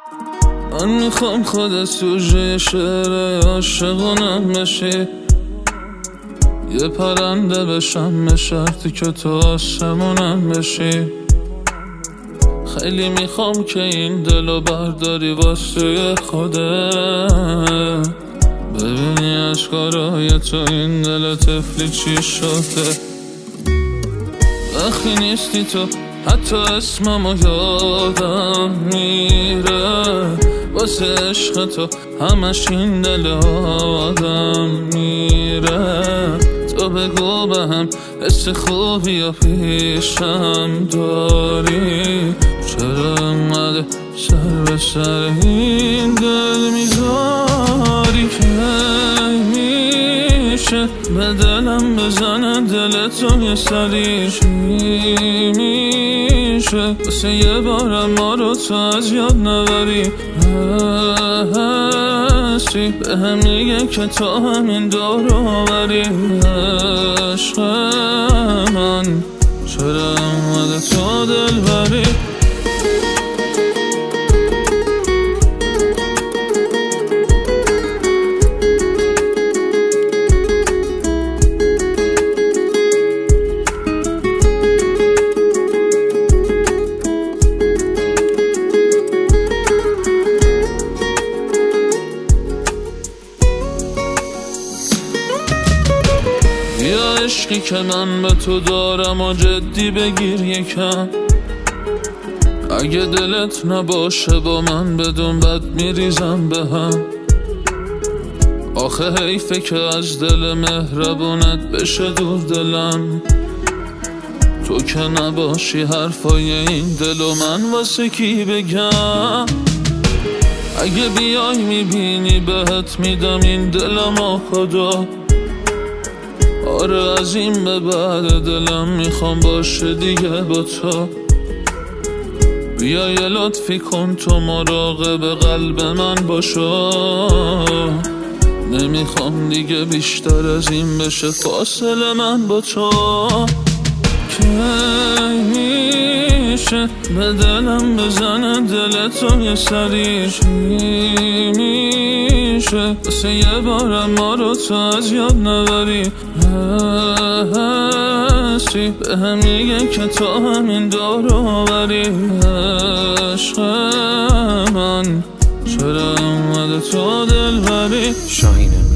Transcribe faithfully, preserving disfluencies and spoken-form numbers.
من میخوام خودت سوژه شعر عاشقونم بشی، یه پرنده بشم به شرطی که تو آسمونم بشی. خیلی میخوام که این دلو برداری واسه خودت، ببینی اشکارای تو این دل طفلی چی شده. وقتی نیستی تو حتی اسممو یادم میره، واسه عشق تو همش این دل آدم میره. تو بگو به هم حس خوبی و پیشم داری، چرا انقدر سر به سر این دل میذاری که میشه به دلم بزنه دل تو یه سری. چی میشه واسه یه بارم ما رو تو از یاد نبری؟ هستی به هم میگه که تو همین دور رو بری. عشق من چرا اومده تو دل بری؟ یا عشقی که من به تو دارم و جدی بگیر یکم، اگه دلت نباشه با من بدون بد میریزم به هم. آخه حیفه که از دل مهربونت بشه دور دلم، تو که نباشی حرفای این دل و من واسه کی بگم. اگه بیای میبینی بهت میدم این دلم خدا. آره از این به بعد دلم میخوام باشه دیگه با تو. بیا یه لطفی کن تو مراقب قلب من باشو، نمیخوام دیگه بیشتر از این بشه فاصله من با تو. کی میشه به دلم بزنه دل تو یه سری؟ چی میشه واسه یه بارم ما رو تو از یاد نبری؟ هستی به هم میگه که تو همین دور رو بری. عشق من چرا اومده تو دل بری؟ شاهینه